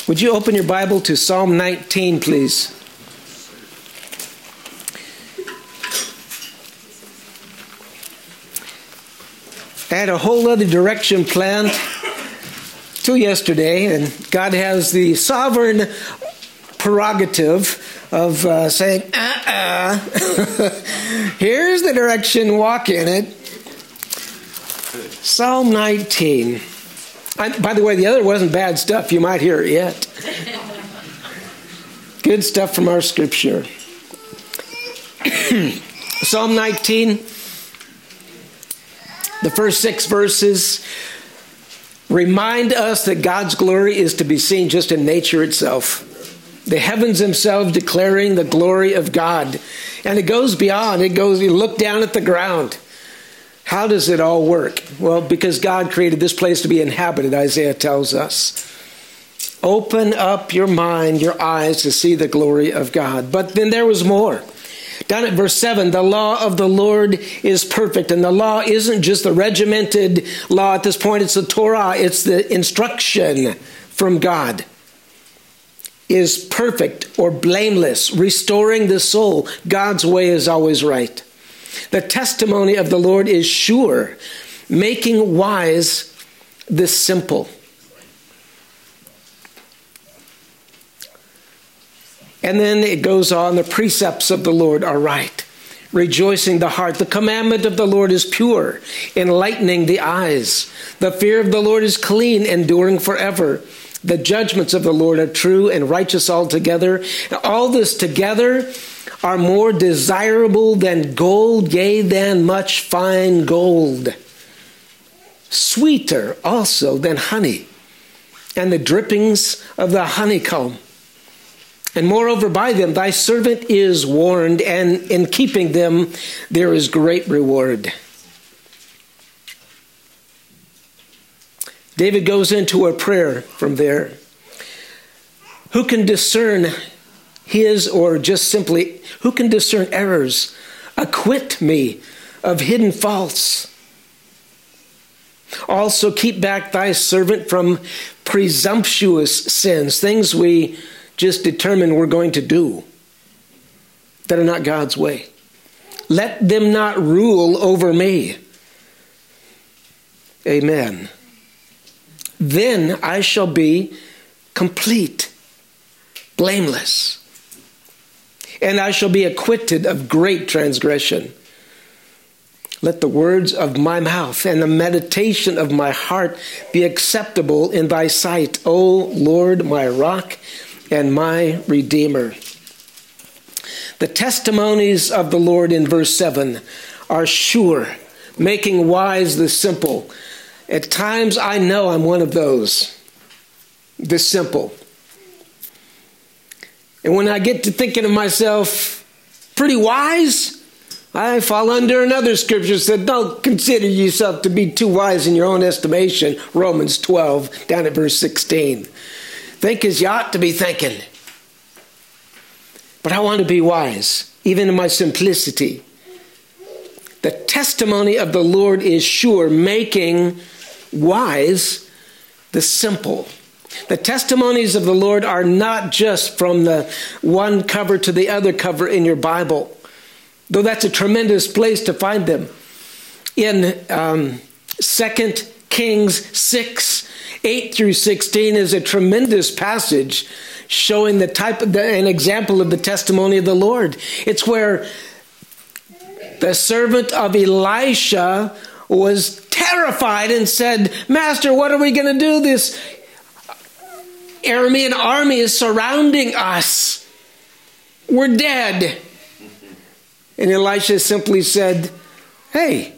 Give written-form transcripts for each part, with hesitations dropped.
Would you open your Bible to Psalm 19, please? I had a whole other direction planned till yesterday, and God has the sovereign prerogative of saying, here's the direction, walk in it. Psalm 19. By the way, the other wasn't bad stuff. You might hear it yet. Good stuff from our scripture. Psalm 19, the first 6 verses remind us that God's glory is to be seen just in nature itself. The heavens themselves declaring the glory of God. And it goes beyond. You look down at the ground. How does it all work? Well, because God created this place to be inhabited, Isaiah tells us. Open up your mind, your eyes to see the glory of God. But then there was more. Down at verse 7, the law of the Lord is perfect. And the law isn't just the regimented law at this point. It's the Torah. It's the instruction from God. Is perfect or blameless, restoring the soul. God's way is always right. The testimony of the Lord is sure, making wise the simple. And then it goes on, the precepts of the Lord are right, rejoicing the heart. The commandment of the Lord is pure, enlightening the eyes. The fear of the Lord is clean, enduring forever. The judgments of the Lord are true and righteous altogether. All this together are more desirable than gold, yea, than much fine gold. Sweeter also than honey, and the drippings of the honeycomb. And moreover, by them thy servant is warned, and in keeping them there is great reward. David goes into a prayer from there. Who can discern his, or just simply, who can discern errors? Acquit me of hidden faults. Also keep back thy servant from presumptuous sins, things we just determine we're going to do that are not God's way. Let them not rule over me. Amen. Then I shall be complete, blameless, and I shall be acquitted of great transgression. Let the words of my mouth and the meditation of my heart be acceptable in thy sight, O Lord, my rock and my redeemer. The testimonies of the Lord in verse 7 are sure, making wise the simple. At times I know I'm one of those, the simple. And when I get to thinking of myself pretty wise, I fall under another scripture that said, don't consider yourself to be too wise in your own estimation. Romans 12, down at verse 16. Think as you ought to be thinking. But I want to be wise, even in my simplicity. The testimony of the Lord is sure, making wise the simple. The testimonies of the Lord are not just from the one cover to the other cover in your Bible, though that's a tremendous place to find them. In 2 Kings 6, 8 through 16 is a tremendous passage showing an example of the testimony of the Lord. It's where the servant of Elisha was terrified and said, Master, what are we going to do? This Aramean army is surrounding us. We're dead. And Elisha simply said, hey,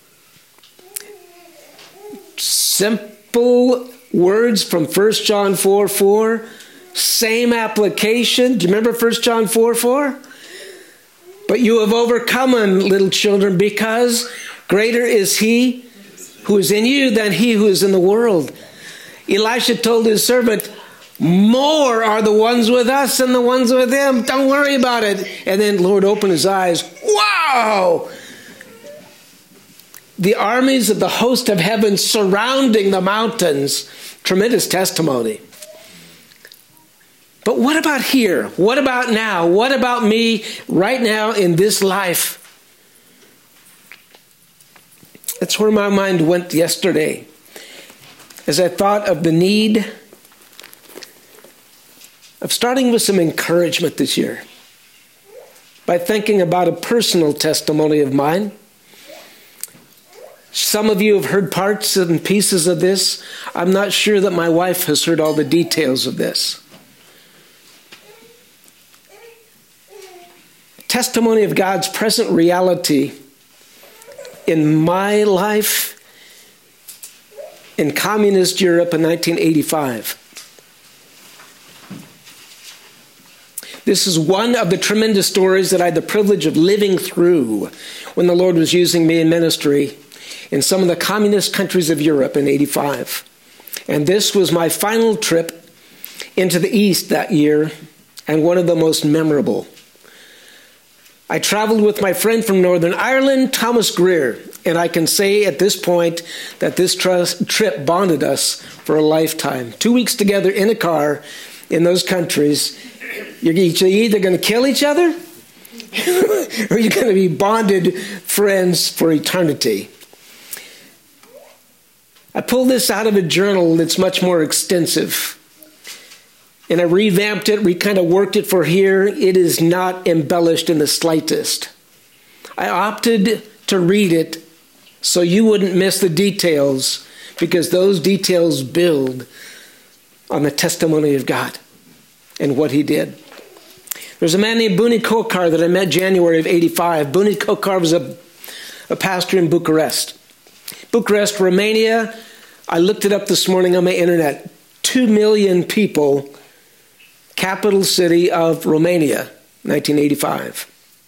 simple words from 1 John 4:4, same application. Do you remember 1 John 4:4? But you have overcome them, little children, because greater is he who is in you than he who is in the world. Elisha told his servant, more are the ones with us than the ones with them. Don't worry about it. And then Lord opened his eyes. Wow! The armies of the host of heaven surrounding the mountains. Tremendous testimony. But what about here? What about now? What about me right now in this life? That's where my mind went yesterday as I thought of the need of starting with some encouragement this year by thinking about a personal testimony of mine. Some of you have heard parts and pieces of this. I'm not sure that my wife has heard all the details of this. Testimony of God's present reality in my life in communist Europe in 1985. This is one of the tremendous stories that I had the privilege of living through when the Lord was using me in ministry in some of the communist countries of Europe in 85. And this was my final trip into the East that year, and one of the most memorable. I traveled with my friend from Northern Ireland, Thomas Greer, and I can say at this point that this trip bonded us for a lifetime. 2 weeks together in a car in those countries. You're either going to kill each other or you're going to be bonded friends for eternity. I pulled this out of a journal that's much more extensive. And I revamped it, kind of worked it for here. It is not embellished in the slightest. I opted to read it so you wouldn't miss the details, because those details build on the testimony of God and what he did. There's a man named Buni Kokar that I met January of 85. Buni Kokar was a pastor in Bucharest. Bucharest, Romania. I looked it up this morning on my internet. 2 million people, capital city of Romania, 1985.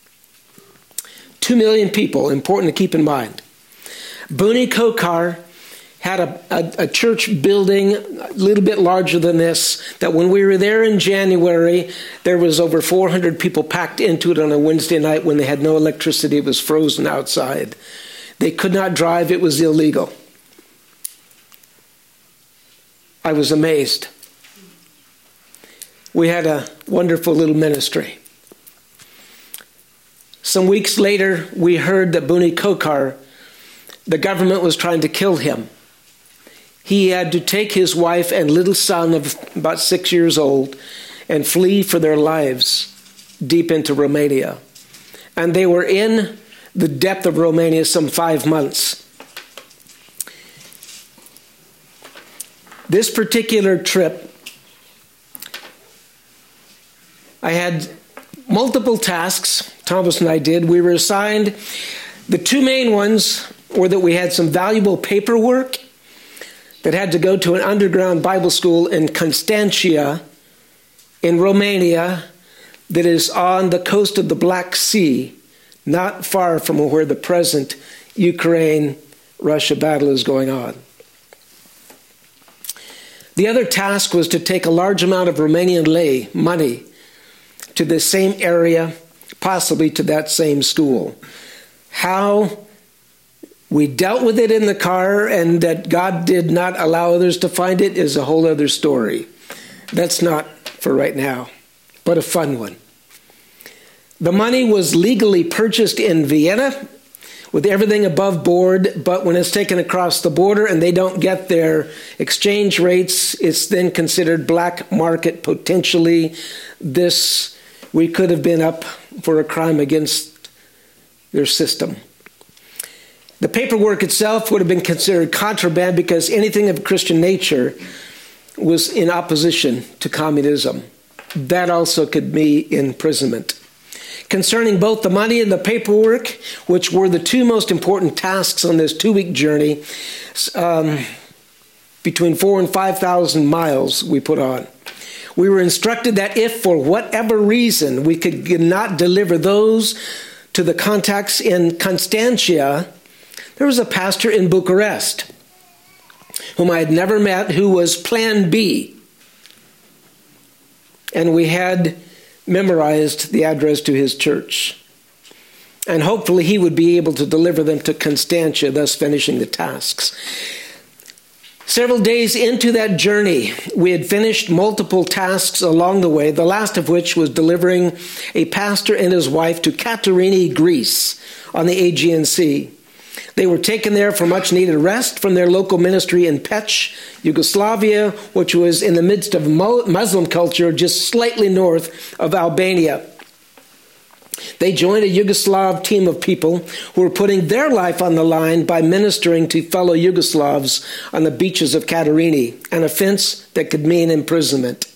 2 million people, important to keep in mind. Buni Kokar had a church building a little bit larger than this, that when we were there in January, there was over 400 people packed into it on a Wednesday night when they had no electricity. It was frozen outside. They could not drive. It was illegal. I was amazed. We had a wonderful little ministry. Some weeks later, we heard that Buni Kokar, the government was trying to kill him. He had to take his wife and little son of about 6 years old and flee for their lives deep into Romania. And they were in the depth of Romania some 5 months. This particular trip, I had multiple tasks, Thomas and I did. We were assigned, the two main ones were that we had some valuable paperwork that had to go to an underground Bible school in Constantia in Romania that is on the coast of the Black Sea, not far from where the present Ukraine-Russia battle is going on. The other task was to take a large amount of Romanian lei, money, to the same area, possibly to that same school. How we dealt with it in the car and that God did not allow others to find it is a whole other story. That's not for right now, but a fun one. The money was legally purchased in Vienna with everything above board, but when it's taken across the border and they don't get their exchange rates, it's then considered black market potentially. This, we could have been up for a crime against their system. The paperwork itself would have been considered contraband because anything of Christian nature was in opposition to communism. That also could be imprisonment. Concerning both the money and the paperwork, which were the two most important tasks on this 2-week journey, between 4,000 and 5,000 miles we put on. We were instructed that if for whatever reason we could not deliver those to the contacts in Constantia, there was a pastor in Bucharest whom I had never met who was Plan B. And we had memorized the address to his church. And hopefully he would be able to deliver them to Constantia, thus finishing the tasks. Several days into that journey, we had finished multiple tasks along the way, the last of which was delivering a pastor and his wife to Katerini, Greece, on the Aegean Sea. They were taken there for much needed rest from their local ministry in Pech, Yugoslavia, which was in the midst of Muslim culture just slightly north of Albania. They joined a Yugoslav team of people who were putting their life on the line by ministering to fellow Yugoslavs on the beaches of Katerini, an offense that could mean imprisonment.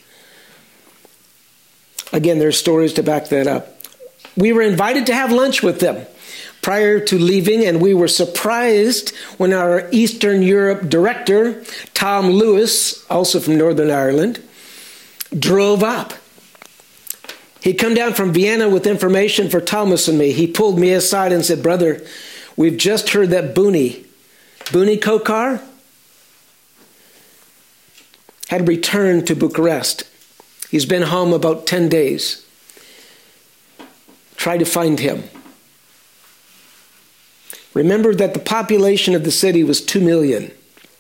Again, there are stories to back that up. We were invited to have lunch with them prior to leaving, and we were surprised when our Eastern Europe director, Tom Lewis, also from Northern Ireland, drove up. He'd come down from Vienna with information for Thomas and me. He pulled me aside and said, "Brother, we've just heard that Buni Kokar had returned to Bucharest. He's been home about 10 days. Try to find him." Remember that the population of the city was 2 million.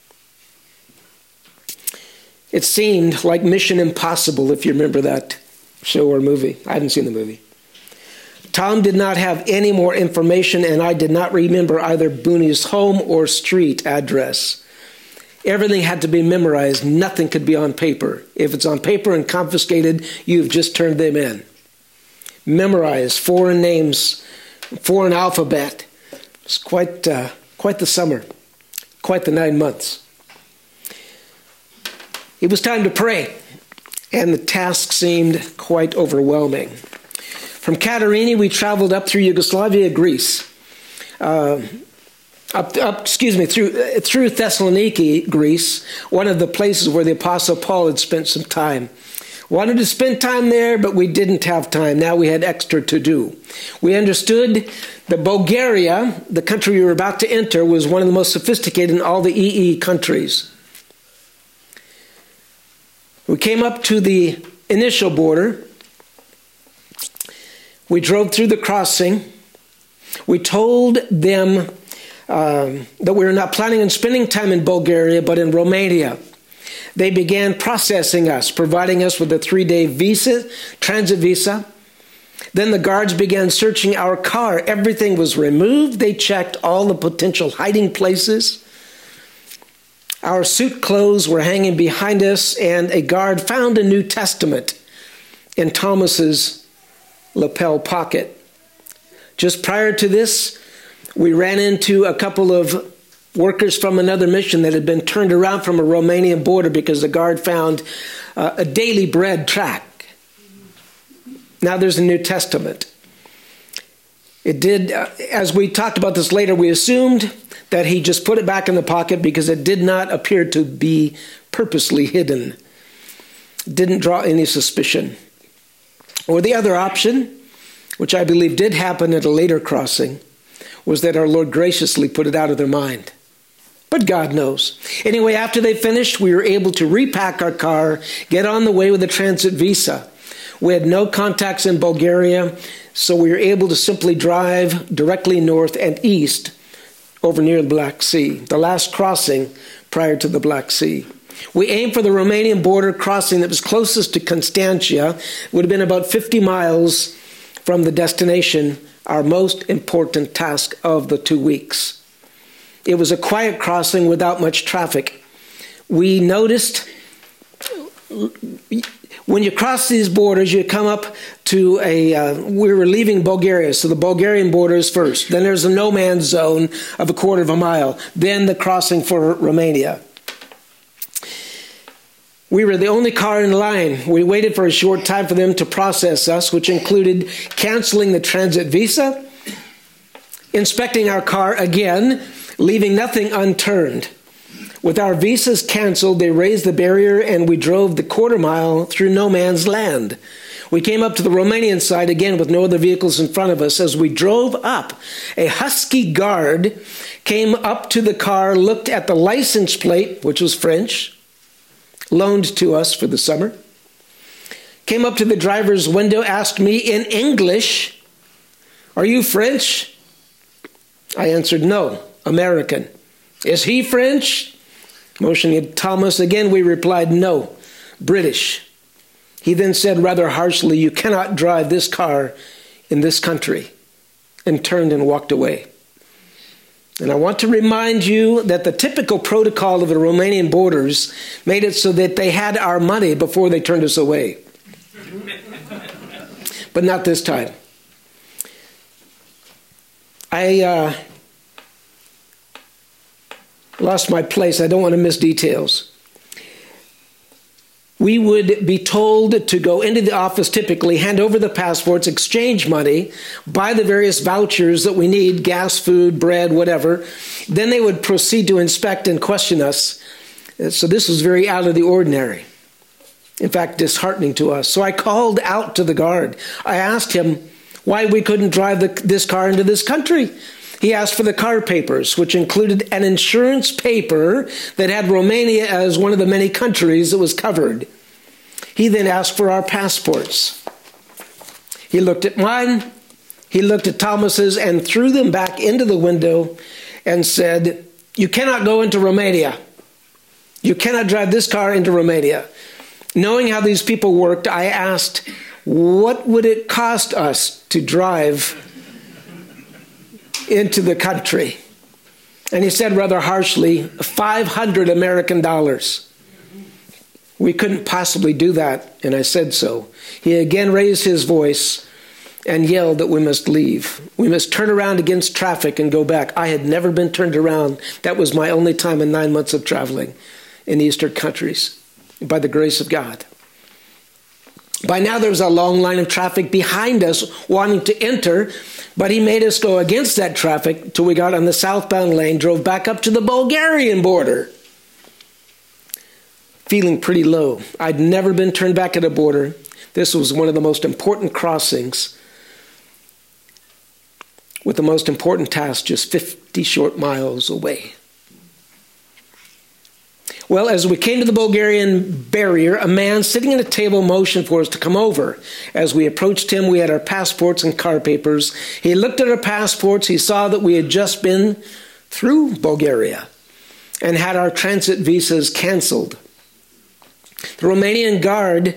It seemed like Mission Impossible, if you remember that show or movie. I haven't seen the movie. Tom did not have any more information, and I did not remember either Buni's home or street address. Everything had to be memorized. Nothing could be on paper. If it's on paper and confiscated, you've just turned them in. Memorize foreign names, foreign alphabet. It's quite the summer, quite the 9 months. It was time to pray, and the task seemed quite overwhelming. From Katerini, we traveled up through Yugoslavia, Greece, through Thessaloniki, Greece, one of the places where the Apostle Paul had spent some time. Wanted to spend time there, but we didn't have time. Now we had extra to do. We understood that Bulgaria, the country we were about to enter, was one of the most sophisticated in all the EE countries. We came up to the initial border. We drove through the crossing. We told them that we were not planning on spending time in Bulgaria, but in Romania. They began processing us, providing us with a 3-day visa, transit visa. Then the guards began searching our car. Everything was removed. They checked all the potential hiding places. Our suit clothes were hanging behind us, and a guard found a New Testament in Thomas's lapel pocket. Just prior to this, we ran into a couple of workers from another mission that had been turned around from a Romanian border because the guard found a daily bread tract. Now there's a New Testament. It did, as we talked about this later, we assumed that he just put it back in the pocket because it did not appear to be purposely hidden. It didn't draw any suspicion. Or the other option, which I believe did happen at a later crossing, was that our Lord graciously put it out of their mind. But God knows. Anyway, after they finished, we were able to repack our car, get on the way with a transit visa. We had no contacts in Bulgaria, so we were able to simply drive directly north and east over near the Black Sea, the last crossing prior to the Black Sea. We aimed for the Romanian border crossing that was closest to Constantia. It would have been about 50 miles from the destination, our most important task of the 2 weeks. It was a quiet crossing without much traffic. We noticed when you cross these borders, you come up to we were leaving Bulgaria, so the Bulgarian border is first. Then there's a no man's zone of a quarter of a mile. Then the crossing for Romania. We were the only car in line. We waited for a short time for them to process us, which included canceling the transit visa, inspecting our car again, leaving nothing unturned. With our visas canceled, they raised the barrier and we drove the quarter mile through no man's land. We came up to the Romanian side again with no other vehicles in front of us. As we drove up, a husky guard came up to the car, looked at the license plate, which was French, loaned to us for the summer, came up to the driver's window, asked me in English, "Are you French?" I answered, "No, American." "Is he French?" Motioning at Thomas, again we replied, no, British. He then said rather harshly, you cannot drive this car in this country, and turned and walked away. And I want to remind you that the typical protocol of the Romanian borders made it so that they had our money before they turned us away. But not this time. I lost my place. I don't want to miss details. We would be told to go into the office, typically hand over the passports, exchange money, buy the various vouchers that we need, gas, food, bread, whatever. Then they would proceed to inspect and question us. So this was very out of the ordinary. In fact, disheartening to us. So I called out to the guard. I asked him why we couldn't drive this car into this country. He asked for the car papers, which included an insurance paper that had Romania as one of the many countries that was covered. He then asked for our passports. He looked at mine, he looked at Thomas's, and threw them back into the window and said, you cannot go into Romania. You cannot drive this car into Romania. Knowing how these people worked, I asked, what would it cost us to drive into the country? And he said rather harshly, 500 American dollars. We couldn't possibly do that, and I said so. He again raised his voice and yelled that we must leave. We must turn around against traffic and go back. I had never been turned around. That was my only time in 9 months of traveling in Eastern countries, by the grace of God. By now there was a long line of traffic behind us wanting to enter, but he made us go against that traffic till we got on the southbound lane, drove back up to the Bulgarian border. Feeling pretty low. I'd never been turned back at a border. This was one of the most important crossings with the most important task just 50 short miles away. Well, as we came to the Bulgarian barrier, a man sitting at a table motioned for us to come over. As we approached him, we had our passports and car papers. He looked at our passports. He saw that we had just been through Bulgaria and had our transit visas canceled. The Romanian guard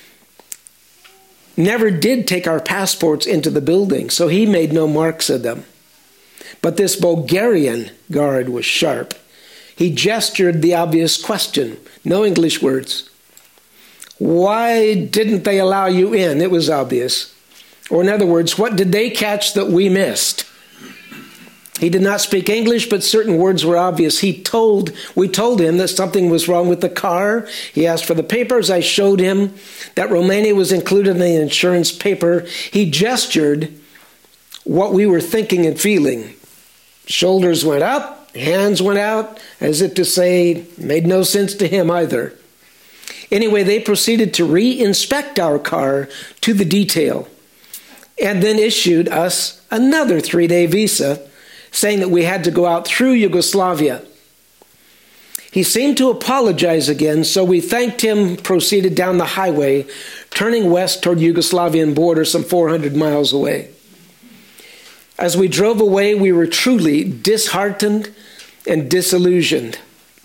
never did take our passports into the building, so he made no marks of them. But this Bulgarian guard was sharp. He gestured the obvious question. No English words. Why didn't they allow you in? It was obvious. Or in other words, what did they catch that we missed? He did not speak English, but certain words were obvious. We told him that something was wrong with the car. He asked for the papers. I showed him that Romania was included in the insurance paper. He gestured what we were thinking and feeling. Shoulders went up, hands went out, as if to say, made no sense to him either. Anyway, they proceeded to re-inspect our car to the detail and then issued us another 3-day visa, saying that we had to go out through Yugoslavia. He seemed to apologize again, so we thanked him, proceeded down the highway, turning west toward Yugoslavian border some 400 miles away. As we drove away, we were truly disheartened and disillusioned.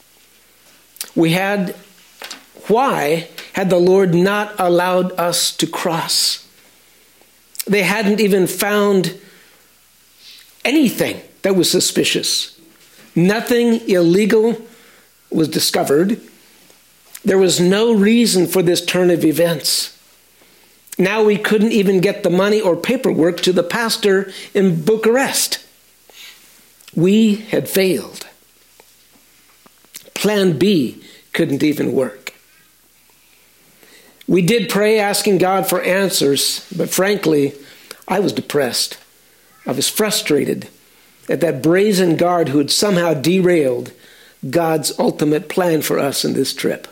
Why had the Lord not allowed us to cross? They hadn't even found anything that was suspicious. Nothing illegal was discovered. There was no reason for this turn of events. Now we couldn't even get the money or paperwork to the pastor in Bucharest. We had failed. Plan B couldn't even work. We did pray asking God for answers, but frankly, I was depressed. I was frustrated at that brazen guard who had somehow derailed God's ultimate plan for us in this trip.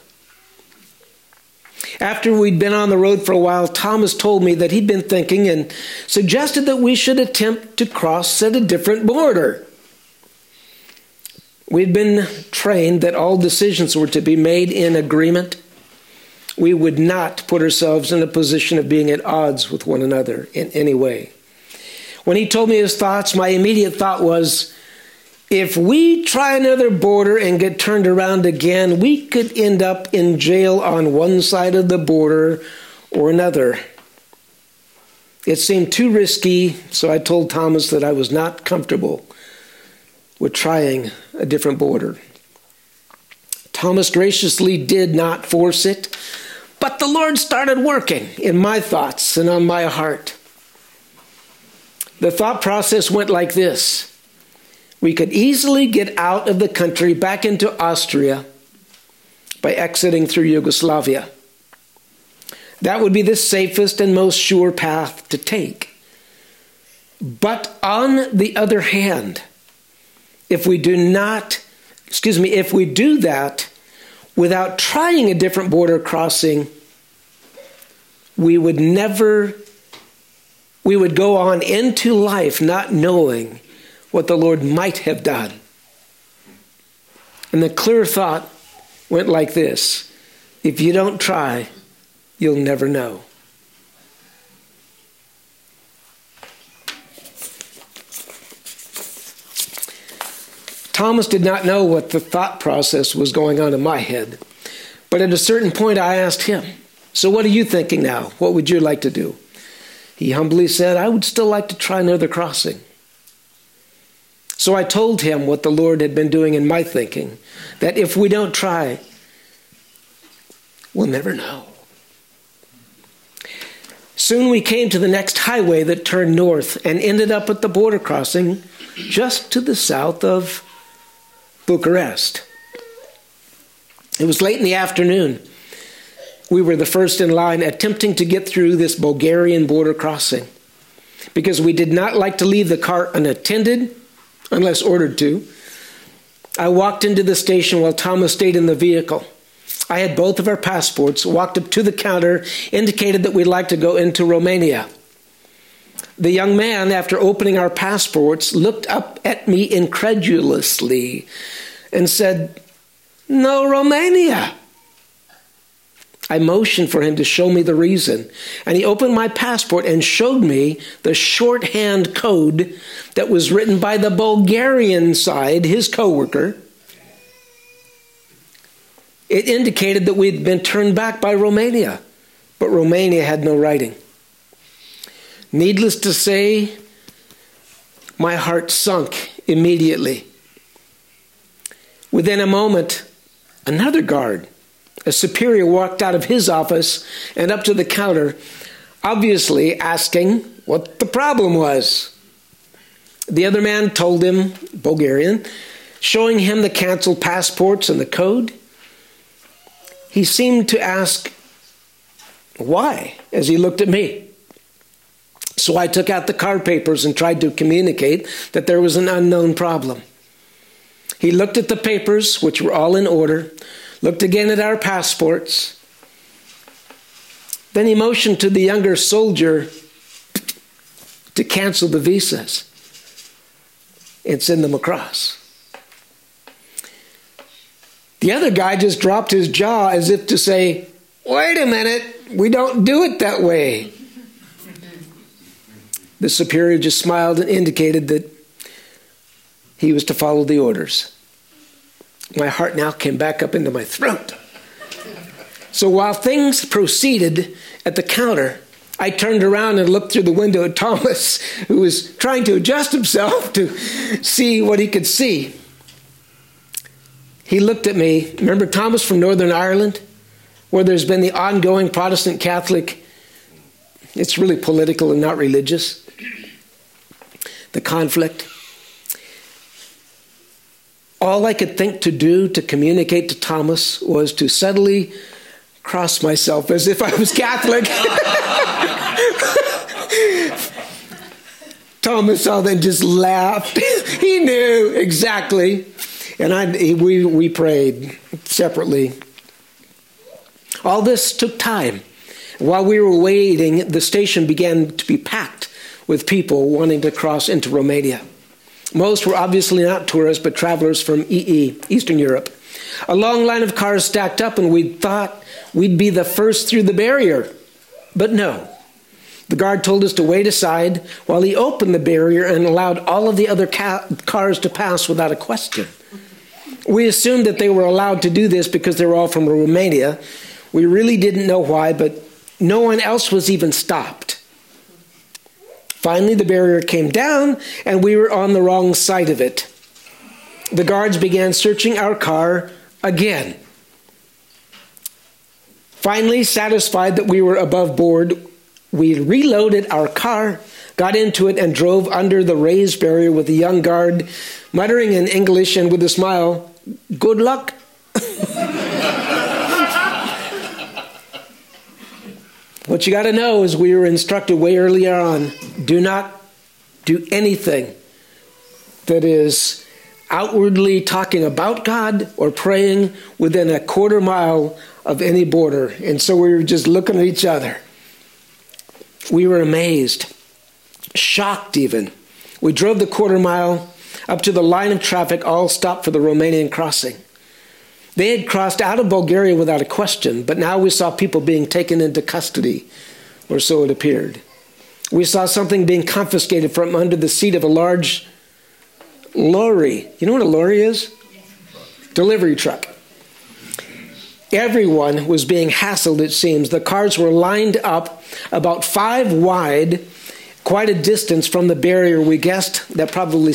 After we'd been on the road for a while, Thomas told me that he'd been thinking and suggested that we should attempt to cross at a different border. We'd been trained that all decisions were to be made in agreement. We would not put ourselves in a position of being at odds with one another in any way. When he told me his thoughts, my immediate thought was, If we try another border and get turned around again, we could end up in jail on one side of the border or another. It seemed too risky, so I told Thomas that I was not comfortable with trying a different border. Thomas graciously did not force it, but the Lord started working in my thoughts and on my heart. The thought process went like this. We could easily get out of the country back into Austria by exiting through Yugoslavia. That would be the safest and most sure path to take. But on the other hand, if we do that without trying a different border crossing, we would go on into life not knowing what the Lord might have done. And the clear thought went like this: if you don't try, you'll never know. Thomas did not know what the thought process was going on in my head. But at a certain point, I asked him, so what are you thinking now? What would you like to do? He humbly said, I would still like to try another crossing. So I told him what the Lord had been doing in my thinking, that if we don't try, we'll never know. Soon we came to the next highway that turned north and ended up at the border crossing just to the south of Bucharest. It was late in the afternoon. We were the first in line attempting to get through this Bulgarian border crossing because we did not like to leave the car unattended unless ordered to. I walked into the station while Thomas stayed in the vehicle. I had both of our passports, walked up to the counter, indicated that we'd like to go into Romania. The young man, after opening our passports, looked up at me incredulously and said, "No Romania." I motioned for him to show me the reason, and he opened my passport and showed me the shorthand code that was written by the Bulgarian side, his co-worker. It indicated that we'd been turned back by Romania, but Romania had no writing. Needless to say, my heart sunk immediately. Within a moment, another guard, a superior, walked out of his office and up to the counter, obviously asking what the problem was. The other man told him, Bulgarian, showing him the canceled passports and the code. He seemed to ask why as he looked at me. So I took out the car papers and tried to communicate that there was an unknown problem. He looked at the papers, which were all in order, looked again at our passports. Then he motioned to the younger soldier to cancel the visas and send them across. The other guy just dropped his jaw as if to say, "Wait a minute, we don't do it that way." The superior just smiled and indicated that he was to follow the orders. My heart now came back up into my throat. So while things proceeded at the counter, I turned around and looked through the window at Thomas, who was trying to adjust himself to see what he could see. He looked at me. Remember Thomas from Northern Ireland, where there's been the ongoing Protestant Catholic, it's really political and not religious, the conflict. All I could think to do to communicate to Thomas was to subtly cross myself as if I was Catholic. Thomas saw that and just laughed. He knew exactly. And we prayed separately. All this took time. While we were waiting, the station began to be packed with people wanting to cross into Romania. Most were obviously not tourists, but travelers from EE, Eastern Europe. A long line of cars stacked up, and we thought we'd be the first through the barrier. But no. The guard told us to wait aside while he opened the barrier and allowed all of the other cars to pass without a question. We assumed that they were allowed to do this because they were all from Romania. We really didn't know why, but no one else was even stopped. Finally, the barrier came down, and we were on the wrong side of it. The guards began searching our car again. Finally, satisfied that we were above board, we reloaded our car, got into it, and drove under the raised barrier with the young guard, muttering in English and with a smile, "Good luck." What you got to know is we were instructed way earlier on, do not do anything that is outwardly talking about God or praying within a quarter mile of any border. And so we were just looking at each other. We were amazed, shocked even. We drove the quarter mile up to the line of traffic, all stopped for the Romanian crossing. They had crossed out of Bulgaria without a question, but now we saw people being taken into custody, or so it appeared. We saw something being confiscated from under the seat of a large lorry. You know what a lorry is? Delivery truck. Everyone was being hassled, it seems. The cars were lined up about 5 wide, quite a distance from the barrier. We guessed that probably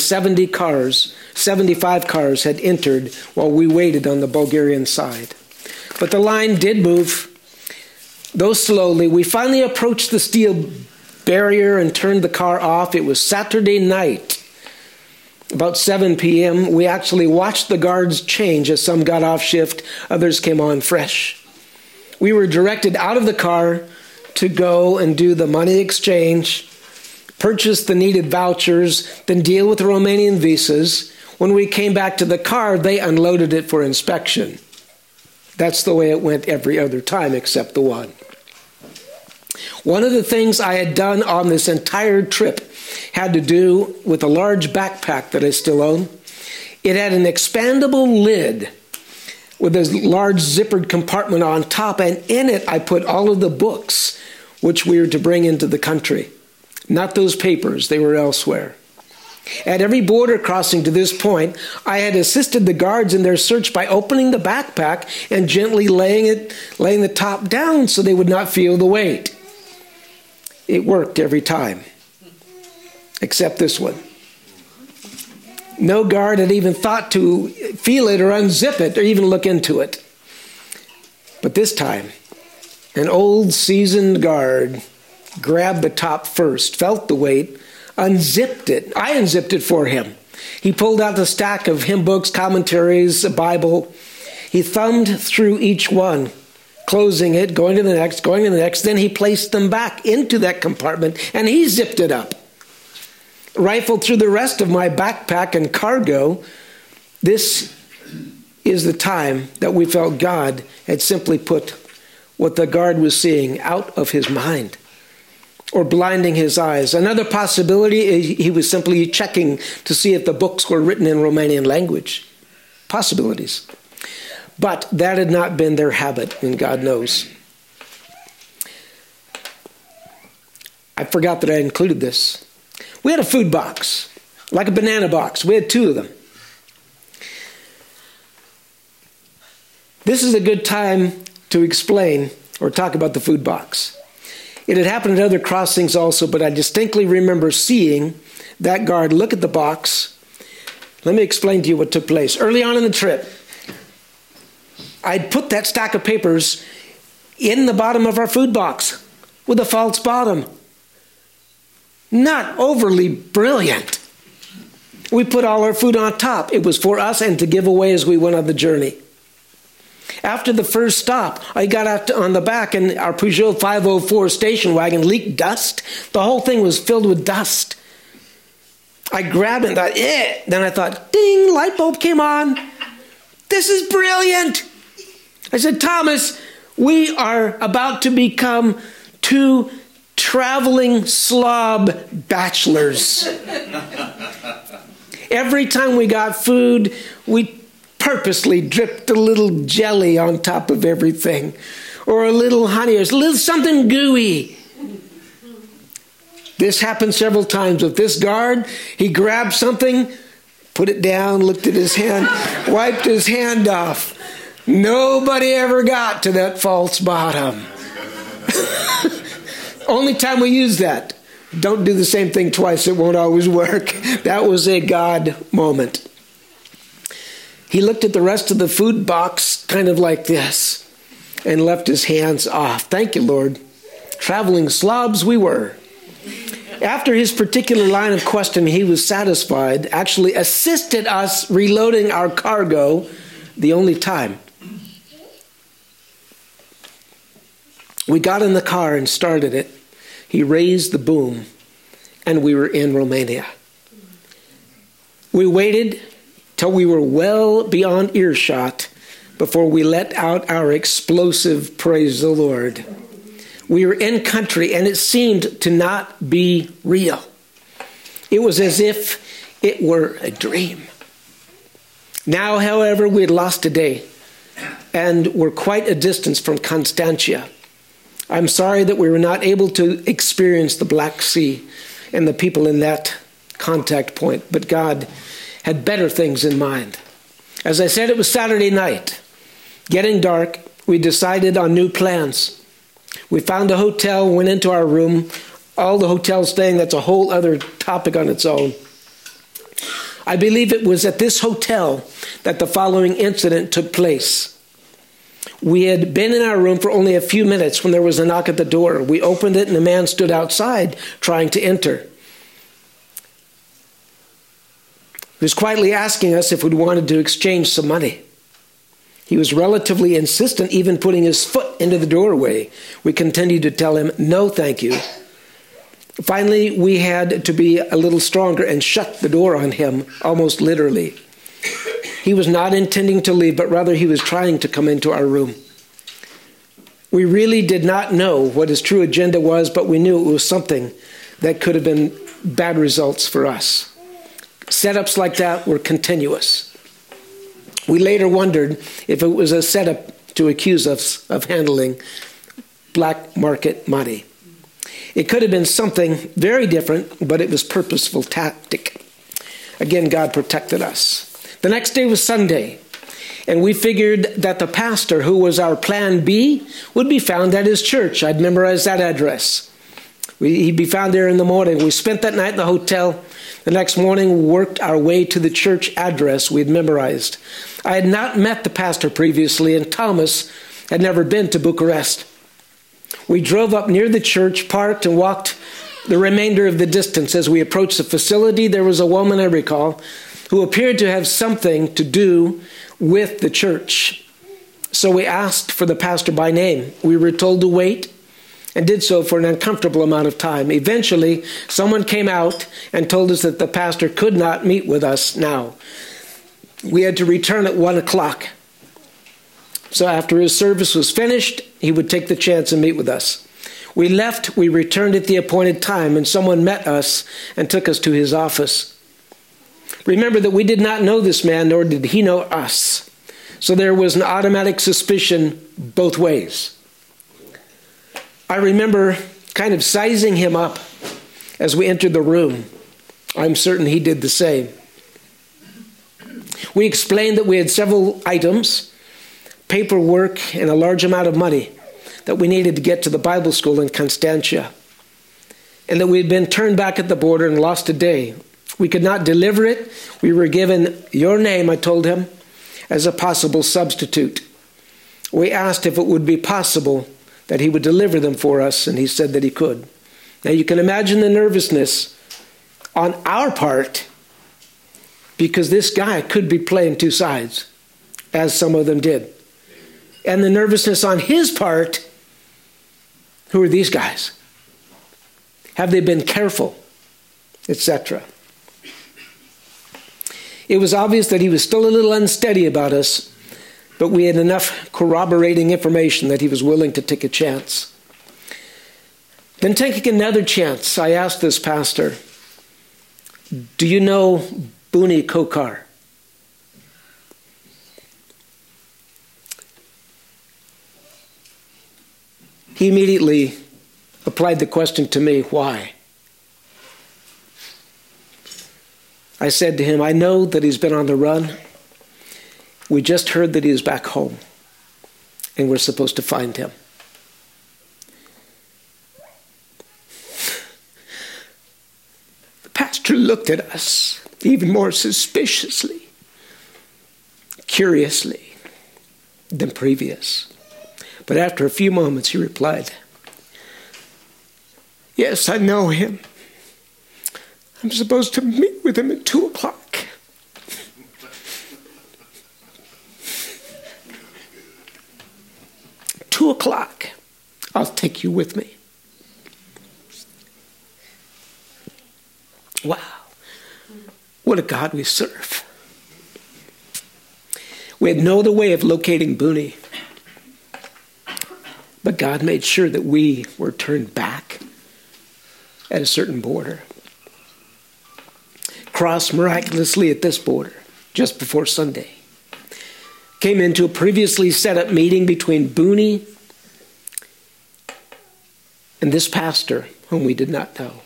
75 cars had entered while we waited on the Bulgarian side. But the line did move, though slowly. We finally approached the steel barrier and turned the car off. It was Saturday night, about 7 p.m. We actually watched the guards change as some got off shift, others came on fresh. We were directed out of the car to go and do the money exchange, purchase the needed vouchers, then deal with the Romanian visas. When we came back to the car, they unloaded it for inspection. That's the way it went every other time except the one. One of the things I had done on this entire trip had to do with a large backpack that I still own. It had an expandable lid with a large zippered compartment on top, and in it I put all of the books which we were to bring into the country. Not those papers, they were elsewhere. At every border crossing to this point, I had assisted the guards in their search by opening the backpack and gently laying the top down so they would not feel the weight. It worked every time, except this one. No guard had even thought to feel it or unzip it or even look into it. But this time, an old seasoned guard grabbed the top first, felt the weight, unzipped it. I unzipped it for him. He pulled out the stack of hymn books, commentaries, a Bible. He thumbed through each one, closing it, going to the next, going to the next. Then he placed them back into that compartment, and he zipped it up. Rifled through the rest of my backpack and cargo. This is the time that we felt God had simply put what the guard was seeing out of his mind, or blinding his eyes. Another possibility, he was simply checking to see if the books were written in Romanian language. Possibilities. But that had not been their habit, and God knows. I forgot that I included this. We had a food box, like a banana box. We had 2 of them. This is a good time to explain or talk about the food box. It had happened at other crossings also, but I distinctly remember seeing that guard look at the box. Let me explain to you what took place. Early on in the trip, I'd put that stack of papers in the bottom of our food box with a false bottom. Not overly brilliant. We put all our food on top. It was for us and to give away as we went on the journey. After the first stop, I got out on the back, and our Peugeot 504 station wagon leaked dust. The whole thing was filled with dust. I grabbed it and thought, eh. Then I thought, ding, light bulb came on. This is brilliant. I said, Thomas, we are about to become 2 traveling slob bachelors. Every time we got food, we purposely dripped a little jelly on top of everything, or a little honey, or a little something gooey. This happened several times with this guard. He grabbed something, put it down, looked at his hand, wiped his hand off. Nobody ever got to that false bottom. Only time we use that. Don't do the same thing twice. It won't always work. That was a God moment. He looked at the rest of the food box kind of like this and left his hands off. Thank you, Lord. Traveling slobs we were. After his particular line of questioning, he was satisfied, actually assisted us reloading our cargo the only time. We got in the car and started it. He raised the boom, and we were in Romania. We waited till we were well beyond earshot before we let out our explosive praise the Lord. We were in country, and it seemed to not be real. It was as if it were a dream. Now, however, we had lost a day and were quite a distance from Constantia. I'm sorry that we were not able to experience the Black Sea and the people in that contact point, but God had better things in mind. As I said, it was Saturday night. Getting dark, we decided on new plans. We found a hotel, went into our room. All the hotel staying, that's a whole other topic on its own. I believe it was at this hotel that the following incident took place. We had been in our room for only a few minutes when there was a knock at the door. We opened it and a man stood outside trying to enter. He was quietly asking us if we wanted to exchange some money. He was relatively insistent, even putting his foot into the doorway. We continued to tell him, no, thank you. Finally, we had to be a little stronger and shut the door on him, almost literally. He was not intending to leave, but rather he was trying to come into our room. We really did not know what his true agenda was, but we knew it was something that could have been bad results for us. Setups like that were continuous. We later wondered if it was a setup to accuse us of handling black market money. It could have been something very different, but it was purposeful tactic. Again, God protected us. The next day was Sunday, and we figured that the pastor, who was our plan B, would be found at his church. I'd memorized that address. He'd be found there in the morning. We spent that night in the hotel. The next morning, we worked our way to the church address we'd memorized. I had not met the pastor previously, and Thomas had never been to Bucharest. We drove up near the church, parked, and walked the remainder of the distance. As we approached the facility, there was a woman, I recall, who appeared to have something to do with the church. So we asked for the pastor by name. We were told to wait and did so for an uncomfortable amount of time. Eventually, someone came out and told us that the pastor could not meet with us now. We had to return at 1 o'clock. So after his service was finished, he would take the chance and meet with us. We left, we returned at the appointed time, and someone met us and took us to his office. Remember that we did not know this man, nor did he know us. So there was an automatic suspicion both ways. I remember kind of sizing him up as we entered the room. I'm certain he did the same. We explained that we had several items, paperwork, and a large amount of money that we needed to get to the Bible school in Constantia, and that we had been turned back at the border and lost a day. We could not deliver it. We were given your name, I told him, as a possible substitute. We asked if it would be possible that he would deliver them for us, and he said that he could. Now you can imagine the nervousness on our part, because this guy could be playing two sides, as some of them did. And the nervousness on his part, who are these guys? Have they been careful? Etc. It was obvious that he was still a little unsteady about us, but we had enough corroborating information that he was willing to take a chance. Then taking another chance, I asked this pastor, do you know Buni Kokar? He immediately applied the question to me, why? I said to him, I know that he's been on the run. We just heard that he is back home, and we're supposed to find him. The pastor looked at us even more suspiciously, curiously than previous. But after a few moments, he replied, yes, I know him. I'm supposed to meet with him at 2 o'clock. 2 o'clock. I'll take you with me. Wow. What a God we serve. We had no other way of locating Booney. But God made sure that we were turned back at a certain border. Crossed miraculously at this border just before Sunday. Came into a previously set up meeting between Booney and this pastor whom we did not know.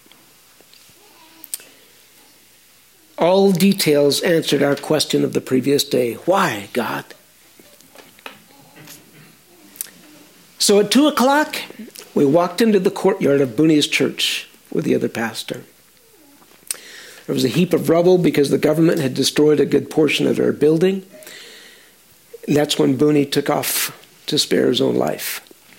All details answered our question of the previous day. Why, God? So at 2 o'clock, we walked into the courtyard of Booney's church with the other pastor. There was a heap of rubble because the government had destroyed a good portion of our building. And that's when Booney took off to spare his own life.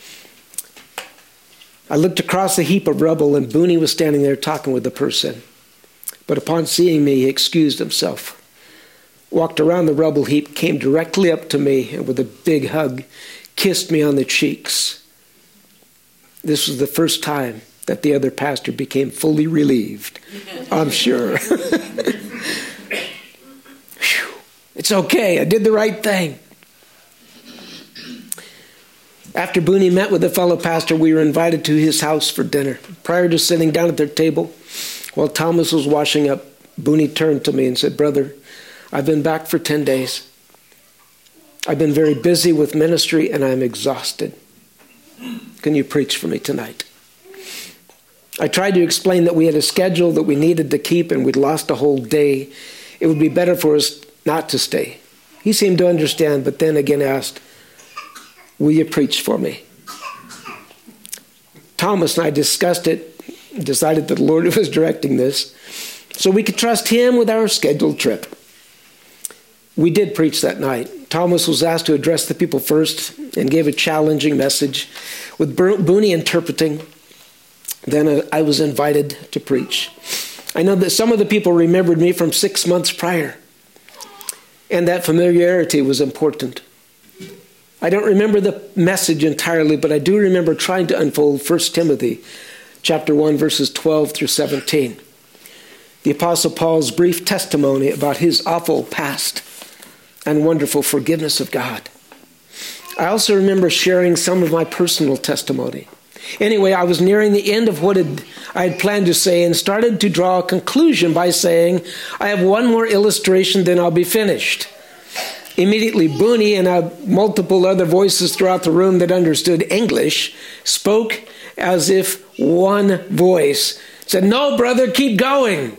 I looked across the heap of rubble, and Booney was standing there talking with a person. But upon seeing me, he excused himself, walked around the rubble heap, came directly up to me, and with a big hug, kissed me on the cheeks. This was the first time that the other pastor became fully relieved, I'm sure. It's okay, I did the right thing. After Booney met with a fellow pastor, we were invited to his house for dinner. Prior to sitting down at their table, while Thomas was washing up, Booney turned to me and said, Brother, I've been back for 10 days. I've been very busy with ministry and I'm exhausted. Can you preach for me tonight? I tried to explain that we had a schedule that we needed to keep and we'd lost a whole day. It would be better for us not to stay. He seemed to understand, but then again asked, will you preach for me? Thomas and I discussed it, decided that the Lord was directing this, so we could trust him with our scheduled trip. We did preach that night. Thomas was asked to address the people first and gave a challenging message with Booney interpreting. Then I was invited to preach. I know that some of the people remembered me from 6 months prior, and that familiarity was important. I don't remember the message entirely, but I do remember trying to unfold 1 Timothy chapter 1, verses 12 through 17. The Apostle Paul's brief testimony about his awful past and wonderful forgiveness of God. I also remember sharing some of my personal testimony. Anyway, I was nearing the end of what I had planned to say and started to draw a conclusion by saying, I have one more illustration, then I'll be finished. Immediately, Booney and multiple other voices throughout the room that understood English spoke as if one voice said, no, brother, keep going.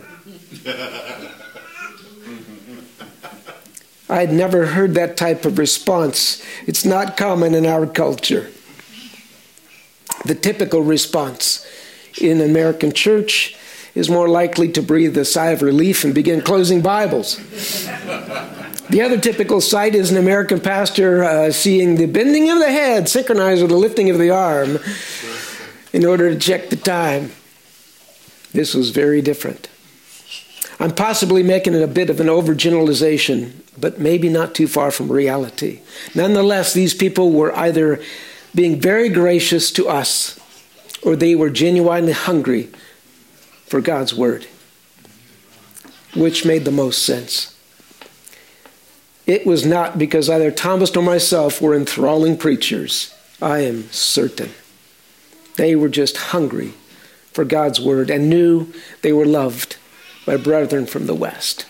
I had never heard that type of response. It's not common in our culture. The typical response in an American church is more likely to breathe a sigh of relief and begin closing Bibles. The other typical sight is an American pastor seeing the bending of the head synchronized with the lifting of the arm in order to check the time. This was very different. I'm possibly making it a bit of an overgeneralization, but maybe not too far from reality. Nonetheless, these people were either being very gracious to us or they were genuinely hungry for God's word. Which made the most sense? It was not because either Thomas nor myself were enthralling preachers. I am certain. They were just hungry for God's word and knew they were loved by brethren from the West.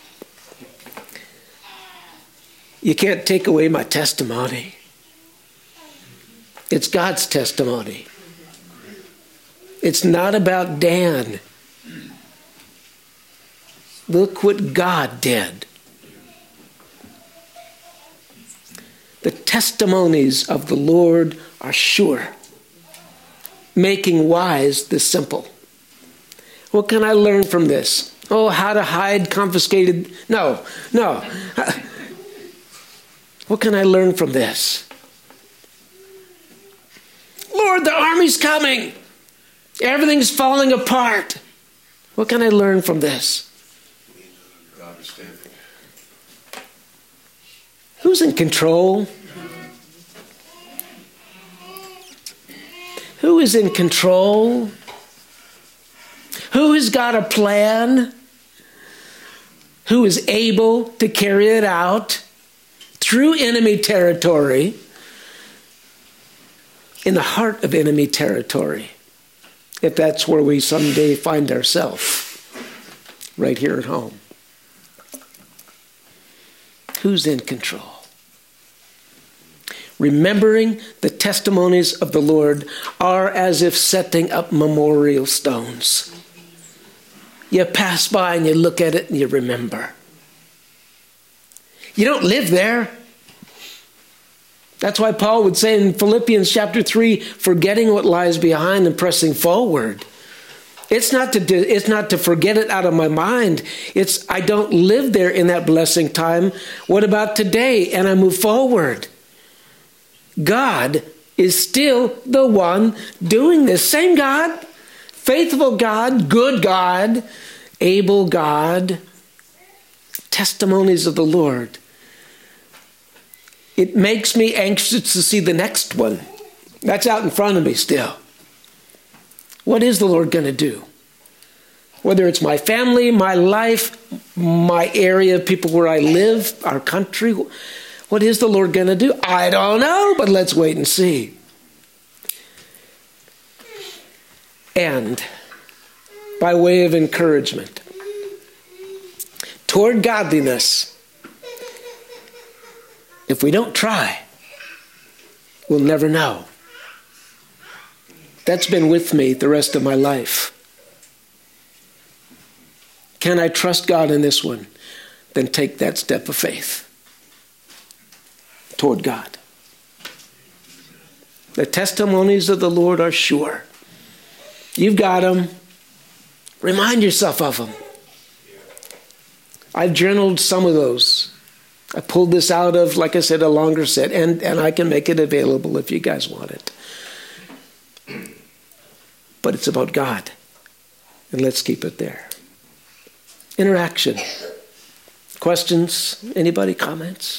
You can't take away my testimony. It's God's testimony. It's not about Dan. Look what God did. The testimonies of the Lord are sure, making wise the simple. What can I learn from this? Oh, how to hide confiscated... No. What can I learn from this? Lord, the army's coming. Everything's falling apart. What can I learn from this? Who's in control? Who is in control? Who has got a plan? Who is able to carry it out through enemy territory, in the heart of enemy territory, if that's where we someday find ourselves, right here at home? Who's in control? Remembering the testimonies of the Lord are as if setting up memorial stones. You pass by and you look at it and you remember. You don't live there. That's why Paul would say in Philippians chapter 3, forgetting what lies behind and pressing forward. It's not to forget it out of my mind. It's I don't live there in that blessing time. What about today? And I move forward. God is still the one doing this. Same God, faithful God, good God, able God, testimonies of the Lord. It makes me anxious to see the next one. That's out in front of me still. What is the Lord going to do? Whether it's my family, my life, my area of people where I live, our country, what is the Lord going to do? I don't know, but let's wait and see. And by way of encouragement, toward godliness, if we don't try, we'll never know. That's been with me the rest of my life. Can I trust God in this one? Then take that step of faith toward God. The testimonies of the Lord are sure. You've got them. Remind yourself of them. I've journaled some of those. I pulled this out of, like I said, a longer set, and I can make it available if you guys want it. But it's about God. And let's keep it there. Interaction. Questions? Anybody? Comments?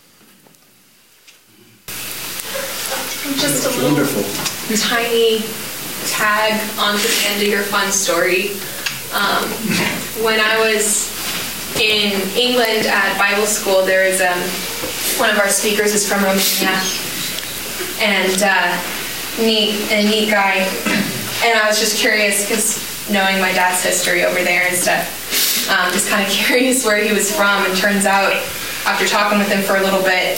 Just a little tiny tag onto the end of your fun story. When I was in England at Bible school, there was one of our speakers is from Romania, and a neat guy. And I was just curious because knowing my dad's history over there and stuff, just kind of curious where he was from. And turns out, after talking with him for a little bit,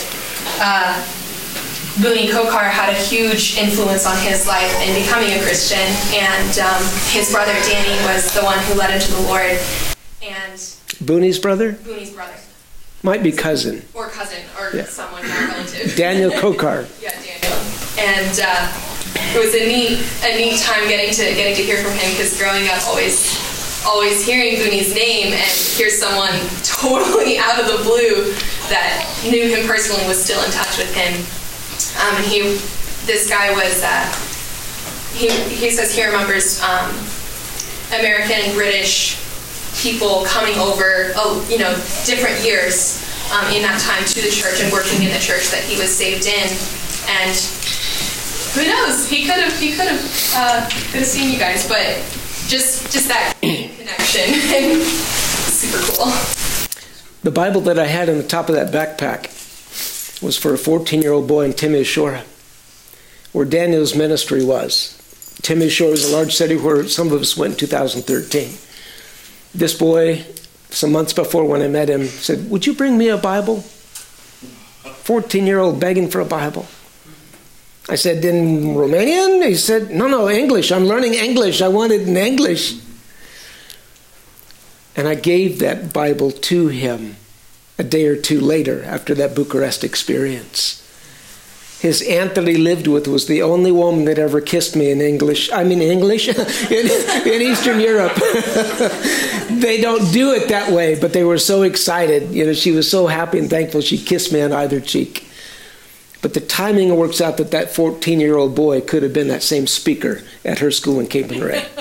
Booney Kokar had a huge influence on his life in becoming a Christian, and his brother Danny was the one who led him to the Lord. And Booney's brother? Booney's brother. Might be cousin. Or someone not relative. Daniel Kokar. Yeah, Daniel. And it was a neat time getting to hear from him, because growing up always hearing Booney's name, and here's someone totally out of the blue that knew him personally, was still in touch with him. And this guy was, he says he remembers American and British people coming over, different years in that time to the church and working in the church that he was saved in. And who knows, he could have seen you guys, but just that connection. Super cool. The Bible that I had on the top of that backpack was for a 14-year-old boy in Timisoara, where Daniel's ministry was. Timisoara was a large city where some of us went in 2013. This boy, some months before when I met him, said, "Would you bring me a Bible?" 14-year-old begging for a Bible. I said, "In Romanian?" He said, No, English. I'm learning English. I want it in English. And I gave that Bible to him a day or two later after that Bucharest experience. His aunt that he lived with was the only woman that ever kissed me in English. in Eastern Europe. They don't do it that way, but they were so excited. She was so happy and thankful she kissed me on either cheek. But the timing works out that 14-year-old boy could have been that same speaker at her school in Cape and Ray.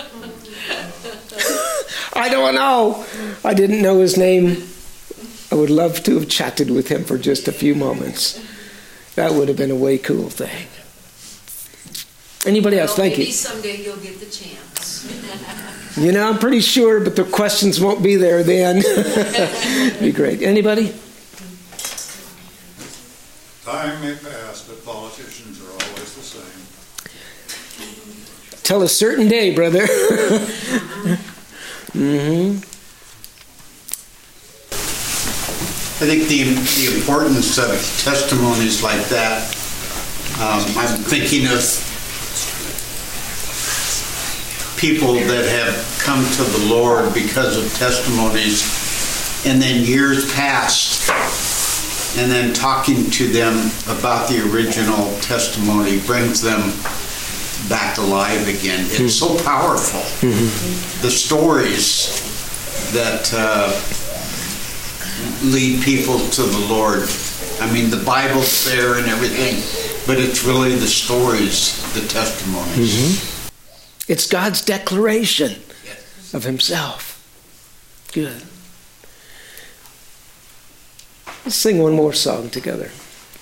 I don't know. I didn't know his name. I would love to have chatted with him for just a few moments. That would have been a way cool thing. Anybody else? Thank you. Maybe someday you'll get the chance. I'm pretty sure, but the questions won't be there then. Be great. Anybody? Time may pass, but politicians are always the same. Till a certain day, brother. I think the importance of testimonies like that, I'm thinking of people that have come to the Lord because of testimonies, and then years passed, and then talking to them about the original testimony brings them back alive again. It's so powerful. The stories that lead people to the Lord. I mean, the Bible's there and everything, but it's really the stories, the testimonies. It's God's declaration of himself. Good. Let's sing one more song together.